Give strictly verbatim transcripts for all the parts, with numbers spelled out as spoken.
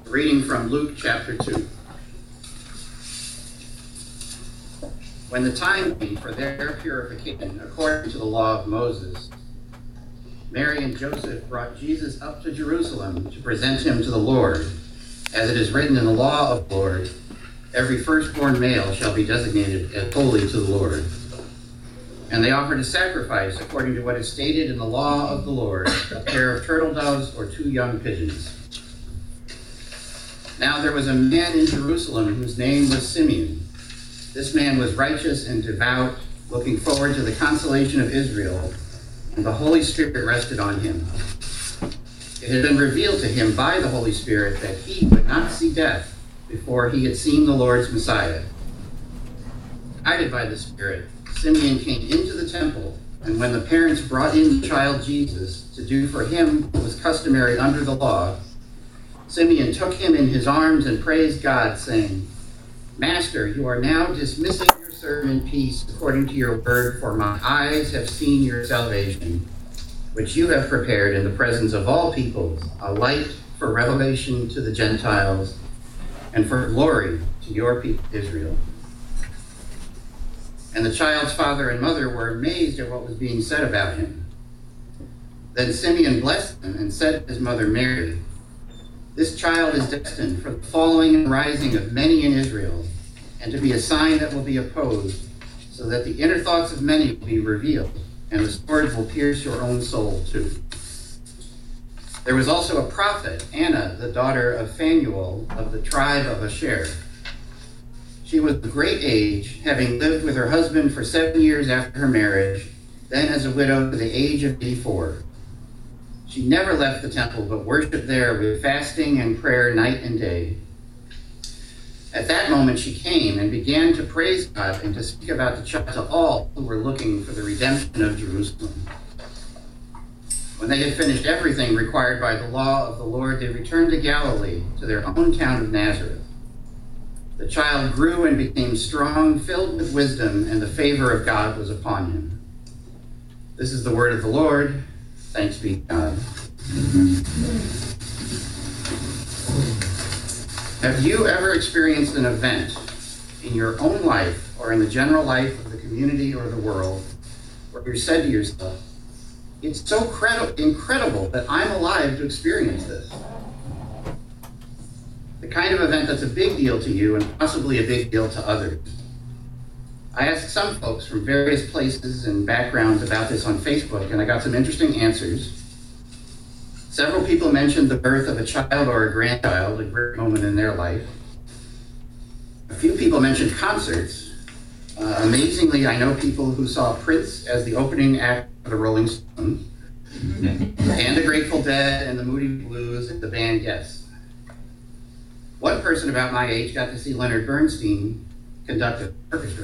Reading from Luke chapter two. When the time came for their purification according to the law of Moses, Mary and Joseph brought Jesus up to Jerusalem to present him to the Lord. As it is written in the law of the Lord, every firstborn male shall be designated as holy to the Lord. And they offered a sacrifice according to what is stated in the law of the Lord, a pair of turtle doves or two young pigeons. Now there was a man in Jerusalem whose name was Simeon. This man was righteous and devout, looking forward to the consolation of Israel, and the Holy Spirit rested on him. It had been revealed to him by the Holy Spirit that he would not see death before he had seen the Lord's Messiah. Guided by the Spirit, Simeon came into the temple, and when the parents brought in the child Jesus to do for him what was customary under the law, Simeon took him in his arms and praised God, saying, "Master, you are now dismissing your servant in peace according to your word, for my eyes have seen your salvation, which you have prepared in the presence of all peoples, a light for revelation to the Gentiles and for glory to your people Israel." And the child's father and mother were amazed at what was being said about him. Then Simeon blessed him and said to his mother Mary, "This child is destined for the falling and rising of many in Israel, and to be a sign that will be opposed, so that the inner thoughts of many will be revealed, and the sword will pierce your own soul too." There was also a prophet, Anna, the daughter of Phanuel of the tribe of Asher. She was of great age, having lived with her husband for seven years after her marriage, then as a widow to the age of eighty-four. She never left the temple, but worshiped there with fasting and prayer night and day. At that moment she came and began to praise God and to speak about the child to all who were looking for the redemption of Jerusalem. When they had finished everything required by the law of the Lord, they returned to Galilee, to their own town of Nazareth. The child grew and became strong, filled with wisdom, and the favor of God was upon him. This is the word of the Lord. Thanks be to God. Have you ever experienced an event in your own life or in the general life of the community or the world where you said to yourself, "It's so credi- incredible that I'm alive to experience this"? The kind of event that's a big deal to you and possibly a big deal to others. I asked some folks from various places and backgrounds about this on Facebook, and I got some interesting answers. Several people mentioned the birth of a child or a grandchild, a great moment in their life. A few people mentioned concerts. Uh, amazingly, I know people who saw Prince as the opening act of the Rolling Stones, and the Grateful Dead and the Moody Blues and the band Yes. One person about my age got to see Leonard Bernstein conduct an orchestra.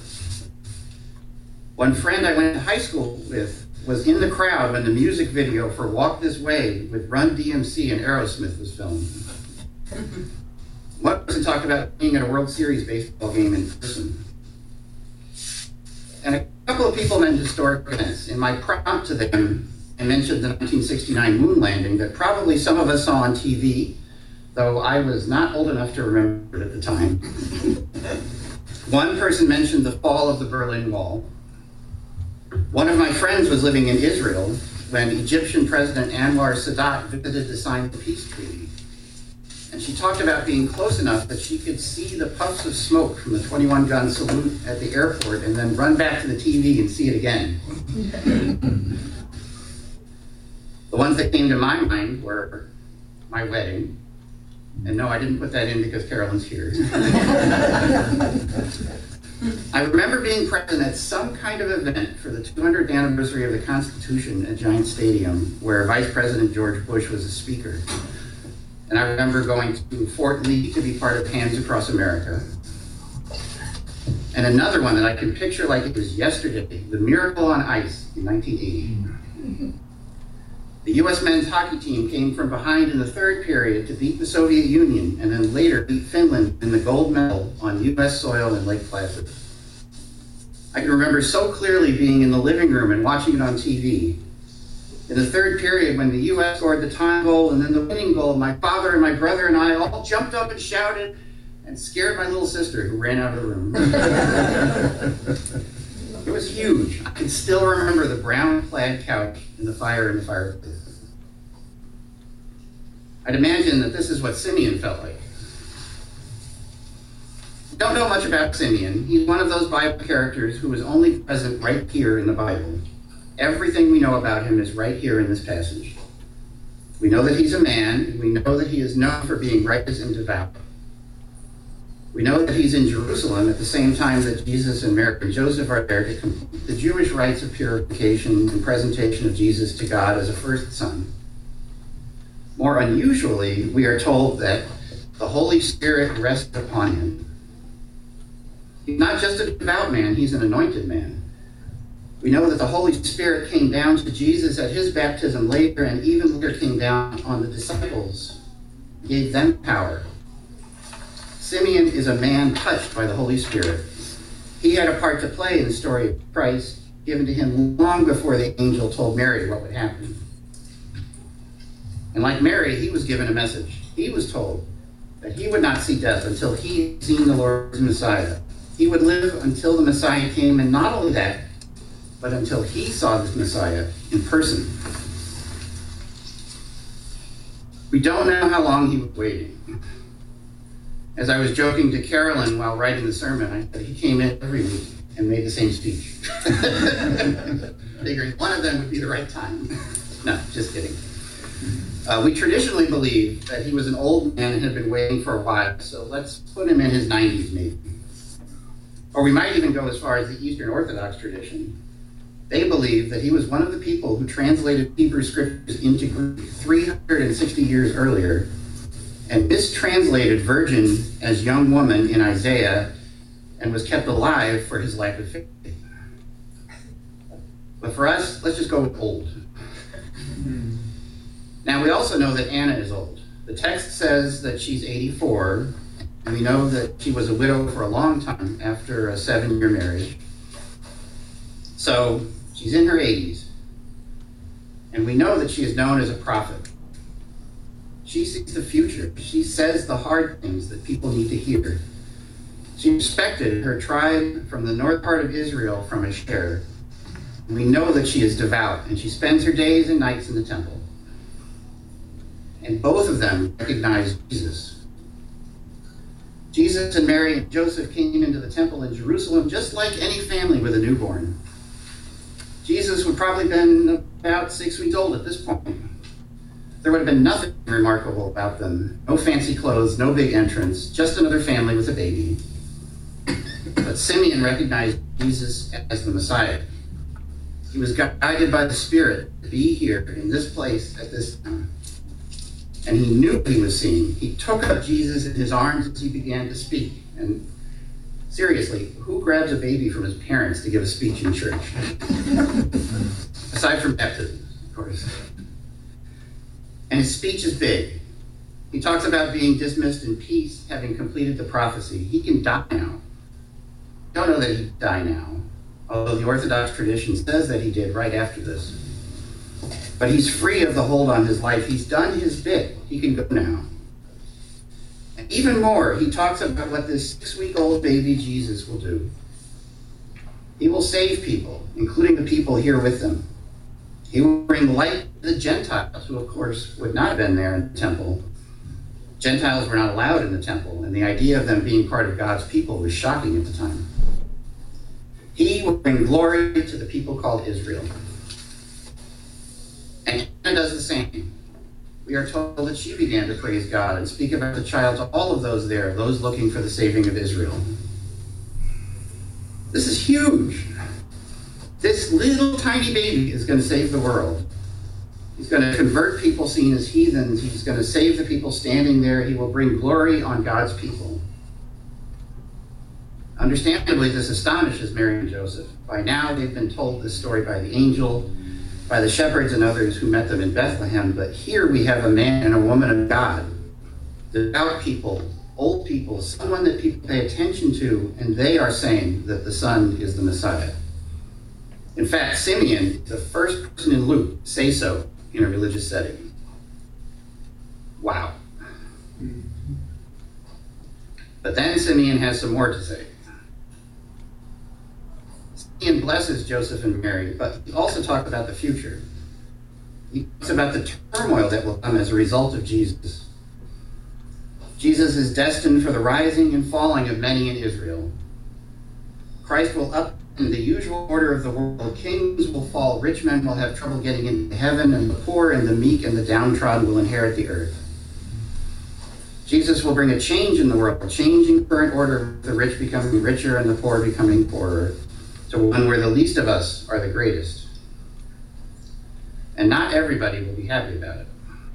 One friend I went to high school with was in the crowd when the music video for Walk This Way with Run D M C and Aerosmith was filmed. One person talked about being at a World Series baseball game in person. And a couple of people mentioned historic events. In my prompt to them, I mentioned the nineteen sixty-nine moon landing that probably some of us saw on T V, though I was not old enough to remember it at the time. One person mentioned the fall of the Berlin Wall. One of my friends was living in Israel when Egyptian President Anwar Sadat visited to sign the peace treaty. And she talked about being close enough that she could see the puffs of smoke from the twenty-one gun salute at the airport and then run back to the T V and see it again. The ones that came to my mind were my wedding. And no, I didn't put that in because Carolyn's here. I remember being present at some kind of event for the two hundredth anniversary of the Constitution at Giant Stadium, where Vice President George Bush was a speaker. And I remember going to Fort Lee to be part of Hands Across America. And another one that I can picture like it was yesterday, the Miracle on Ice in nineteen eighty. The U S men's hockey team came from behind in the third period to beat the Soviet Union and then later beat Finland in the gold medal on U S soil in Lake Placid. I can remember so clearly being in the living room and watching it on T V. In the third period, when the U S scored the time goal and then the winning goal, my father and my brother and I all jumped up and shouted and scared my little sister, who ran out of the room. It was huge. I can still remember the brown plaid couch and the fire in the fireplace. I'd imagine that this is what Simeon felt like. Don't know much about Simeon. He's one of those Bible characters who is only present right here in the Bible. Everything we know about him is right here in this passage. We know that he's a man. We know that he is known for being righteous and devout. We know that he's in Jerusalem at the same time that Jesus and Mary and Joseph are there to complete the Jewish rites of purification and presentation of Jesus to God as a first son. More unusually, we are told that the Holy Spirit rested upon him. He's not just a devout man, he's an anointed man. We know that the Holy Spirit came down to Jesus at his baptism later, and even later came down on the disciples, gave them power. Simeon is a man touched by the Holy Spirit. He had a part to play in the story of Christ, given to him long before the angel told Mary what would happen. And like Mary, he was given a message. He was told that he would not see death until he had seen the Lord's Messiah. He would live until the Messiah came, and not only that, but until he saw this Messiah in person. We don't know how long he was waiting. As I was joking to Carolyn while writing the sermon, I said he came in every week and made the same speech. Figuring one of them would be the right time. No, just kidding. Uh, we traditionally believe that he was an old man and had been waiting for a while, so let's put him in his nineties maybe. Or we might even go as far as the Eastern Orthodox tradition. They believe that he was one of the people who translated Hebrew scriptures into Greek three hundred sixty years earlier and mistranslated virgin as young woman in Isaiah and was kept alive for his lack of faith. But for us, let's just go with old. Now, we also know that Anna is old. The text says that she's eighty-four, and we know that she was a widow for a long time after a seven-year marriage. So she's in her eighties, and we know that she is known as a prophet. She sees the future. She says the hard things that people need to hear. She respected her tribe from the north part of Israel from Asher. And we know that she is devout, and she spends her days and nights in the temple. And both of them recognize Jesus. Jesus and Mary and Joseph came into the temple in Jerusalem just like any family with a newborn. Jesus would probably have been about six weeks old at this point. There would have been nothing remarkable about them. No fancy clothes, no big entrance, just another family with a baby. But Simeon recognized Jesus as the Messiah. He was guided by the Spirit to be here in this place at this time. And he knew what he was seeing. He took up Jesus in his arms as he began to speak. And seriously, who grabs a baby from his parents to give a speech in church? Aside from baptism, of course. And his speech is big. He talks about being dismissed in peace, having completed the prophecy. He can die now. Don't know that he'd die now, although the Orthodox tradition says that he did right after this. But he's free of the hold on his life. He's done his bit. He can go now. And even more, he talks about what this six-week-old baby Jesus will do. He will save people, including the people here with them. He will bring light to the Gentiles, who, of course, would not have been there in the temple. Gentiles were not allowed in the temple, and the idea of them being part of God's people was shocking at the time. He will bring glory to the people called Israel. And Hannah does the same. We are told that she began to praise God and speak about the child to all of those there, those looking for the saving of Israel. This is huge. This little tiny baby is going to save the world. He's going to convert people seen as heathens. He's going to save the people standing there. He will bring glory on God's people. Understandably, this astonishes Mary and Joseph. By now, they've been told this story by the angel, by the shepherds and others who met them in Bethlehem. But here we have a man and a woman of God, devout people, old people, someone that people pay attention to, and they are saying that the Son is the Messiah. In fact, Simeon is the first person in Luke to say so in a religious setting. Wow. But then Simeon has some more to say. Simeon blesses Joseph and Mary, but he also talks about the future. He talks about the turmoil that will come as a result of Jesus. Jesus is destined for the rising and falling of many in Israel. Christ will upend the usual order of the world. Kings will fall, rich men will have trouble getting into heaven, and the poor and the meek and the downtrodden will inherit the earth. Jesus will bring a change in the world, a change in current order, the rich becoming richer and the poor becoming poorer, to one where the least of us are the greatest. And not everybody will be happy about it.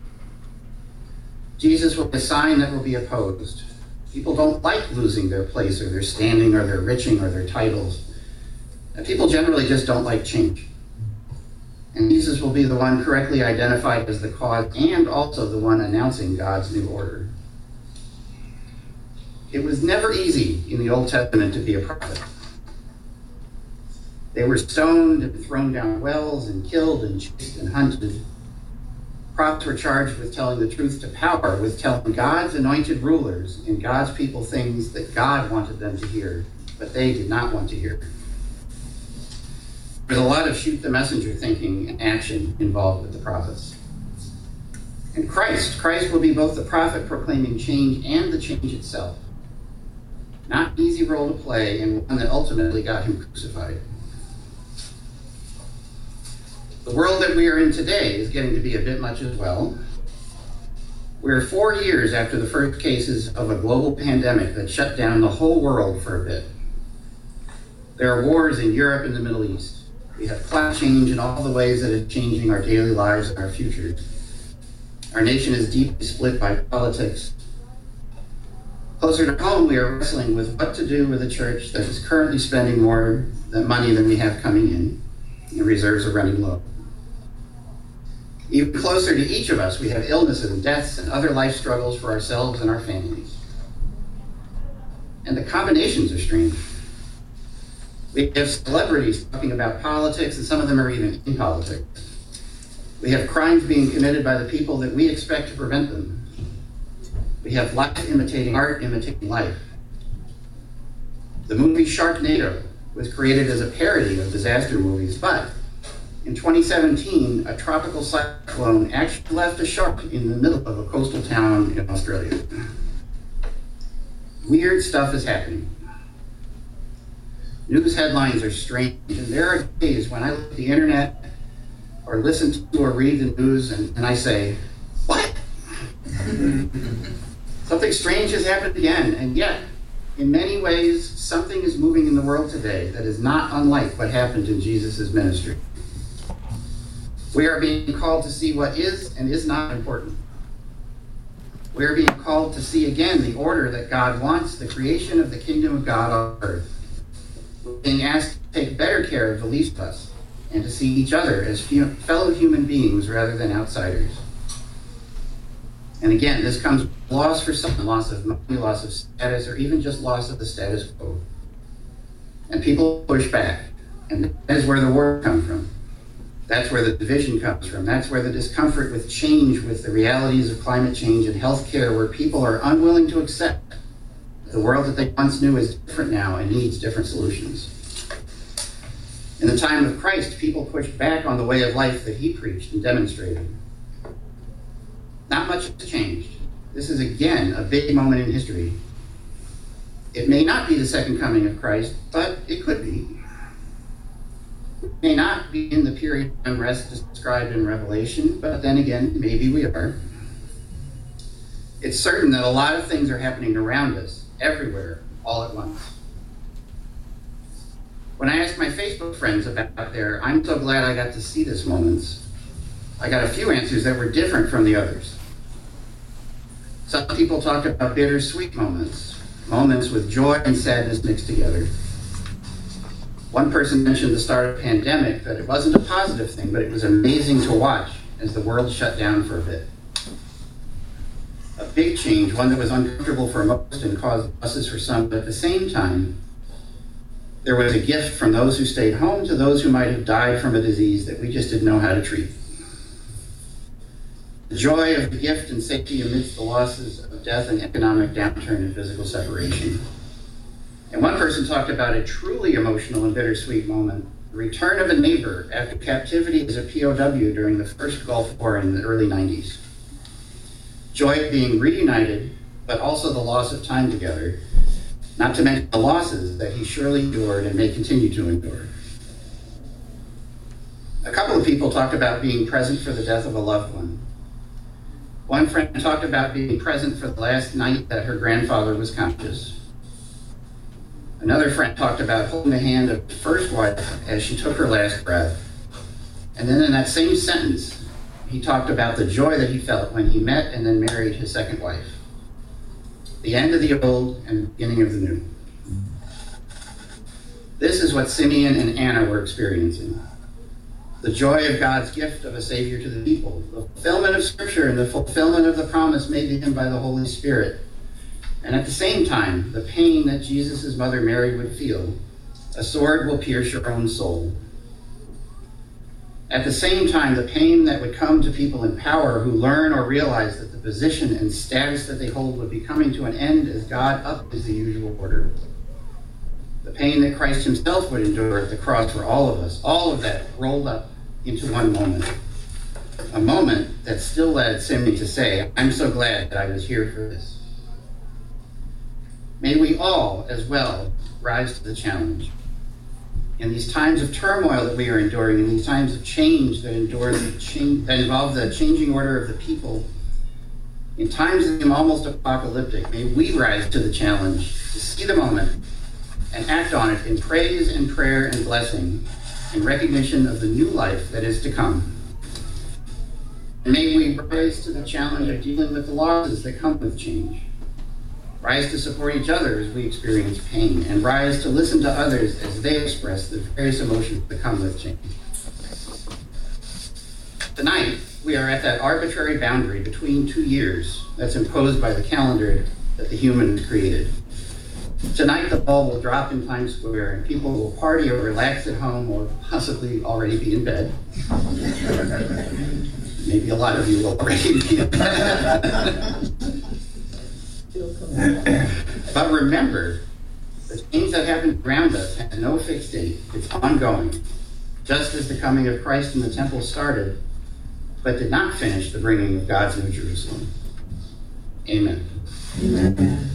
Jesus will be a sign that will be opposed. People don't like losing their place or their standing or their riching or their titles. And people generally just don't like change. And Jesus will be the one correctly identified as the cause and also the one announcing God's new order. It was never easy in the Old Testament to be a prophet. They were stoned and thrown down wells and killed and chased and hunted. Prophets were charged with telling the truth to power, with telling God's anointed rulers and God's people things that God wanted them to hear, but they did not want to hear. There's a lot of shoot the messenger thinking and action involved with the prophets. And Christ, Christ will be both the prophet proclaiming change and the change itself. Not an easy role to play, and one that ultimately got him crucified. The world that we are in today is getting to be a bit much as well. We're four years after the first cases of a global pandemic that shut down the whole world for a bit. There are wars in Europe and the Middle East. We have climate change in all the ways that it's changing our daily lives and our futures. Our nation is deeply split by politics. Closer to home, we are wrestling with what to do with a church that is currently spending more money than we have coming in, and reserves are running low. Even closer to each of us, we have illnesses and deaths and other life struggles for ourselves and our families. And the combinations are strange. We have celebrities talking about politics, and some of them are even in politics. We have crimes being committed by the people that we expect to prevent them. We have life imitating art, imitating life. The movie Sharknado was created as a parody of disaster movies, but in twenty seventeen, a tropical cyclone actually left a shark in the middle of a coastal town in Australia. Weird stuff is happening. News headlines are strange, and there are days when I look at the internet or listen to or read the news and, and I say, what? Something strange has happened again, and yet, in many ways, something is moving in the world today that is not unlike what happened in Jesus' ministry. We are being called to see what is and is not important. We are being called to see again the order that God wants, the creation of the kingdom of God on earth. We're being asked to take better care of the least of us and to see each other as fellow human beings rather than outsiders. And again, this comes with loss for some, loss of money, loss of status, or even just loss of the status quo. And people push back, and that is where the war comes from. That's where the division comes from. That's where the discomfort with change, with the realities of climate change and healthcare, where people are unwilling to accept the world that they once knew is different now and needs different solutions. In the time of Christ, people pushed back on the way of life that he preached and demonstrated. Not much has changed. This is again a big moment in history. It may not be the second coming of Christ, but it could be. It may not be in the period of unrest described in Revelation, but then again, maybe we are. It's certain that a lot of things are happening around us, everywhere, all at once. When I asked my Facebook friends about their "I'm so glad I got to see this" moments, I got a few answers that were different from the others. Some people talked about bittersweet moments, moments with joy and sadness mixed together. One person mentioned the start of the pandemic, that it wasn't a positive thing, but it was amazing to watch as the world shut down for a bit. A big change, one that was uncomfortable for most and caused losses for some, but at the same time, There was a gift from those who stayed home to those who might have died from a disease that we just didn't know how to treat. The joy of the gift and safety amidst the losses of death and economic downturn and physical separation. And one person talked about a truly emotional and bittersweet moment, the return of a neighbor after captivity as a P O W during the first Gulf War in the early nineties. Joy of being reunited, but also the loss of time together, not to mention the losses that he surely endured and may continue to endure. A couple of people talked about being present for the death of a loved one. One friend talked about being present for the last night that her grandfather was conscious. Another friend talked about holding the hand of his first wife as she took her last breath. And then in that same sentence, he talked about the joy that he felt when he met and then married his second wife. The end of the old and the beginning of the new. This is what Simeon and Anna were experiencing. The joy of God's gift of a Savior to the people, the fulfillment of Scripture and the fulfillment of the promise made to him by the Holy Spirit. And at the same time, the pain that Jesus' mother Mary would feel. A sword will pierce your own soul. At the same time, the pain that would come to people in power who learn or realize that the position and status that they hold would be coming to an end as God upends the usual order. The pain that Christ himself would endure at the cross for all of us, all of that rolled up into one moment. A moment that still led Simeon to say, I'm so glad that I was here for this. May we all, as well, rise to the challenge. In these times of turmoil that we are enduring, in these times of change that, endure the change, that involve the changing order of the people, in times that seem almost apocalyptic, may we rise to the challenge to see the moment and act on it in praise and prayer and blessing, in recognition of the new life that is to come. And may we rise to the challenge of dealing with the losses that come with change. Rise to support each other as we experience pain, and rise to listen to others as they express the various emotions that come with change. Tonight, we are at that arbitrary boundary between two years that's imposed by the calendar that the human has created. Tonight, the ball will drop in Times Square, and people will party or relax at home, or possibly already be in bed. Maybe a lot of you will already be in bed. But remember, the change that happens around us has no fixed date. It's ongoing. Just as the coming of Christ in the temple started, but did not finish the bringing of God's New Jerusalem. Amen. Amen.